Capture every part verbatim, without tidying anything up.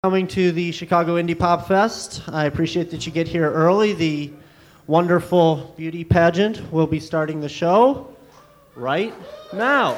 Coming to the Chicago Indie Pop Fest. I appreciate that you get here early. The wonderful beauty pageant will be starting the show right now.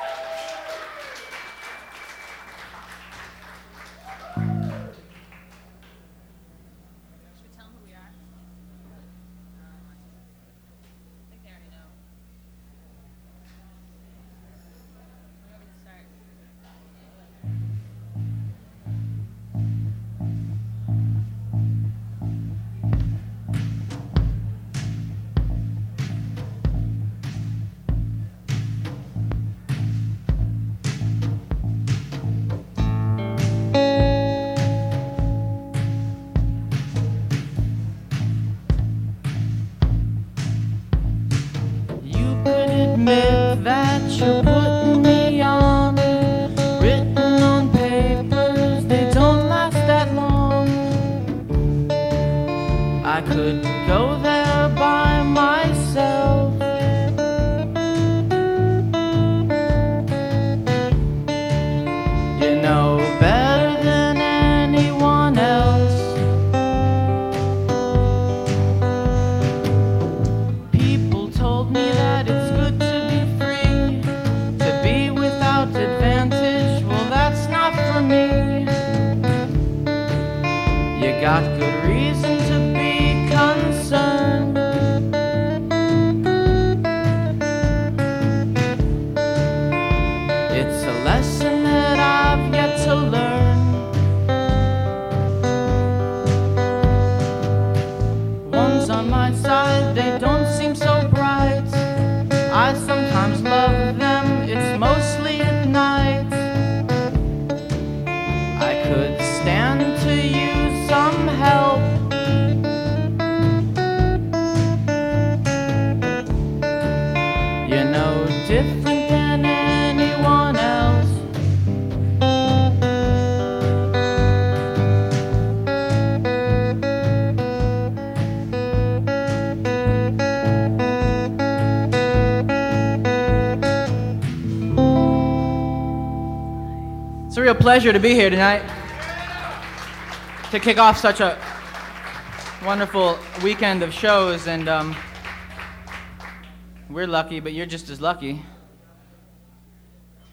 Pleasure to be here tonight to kick off such a wonderful weekend of shows, and um, we're lucky, but you're just as lucky.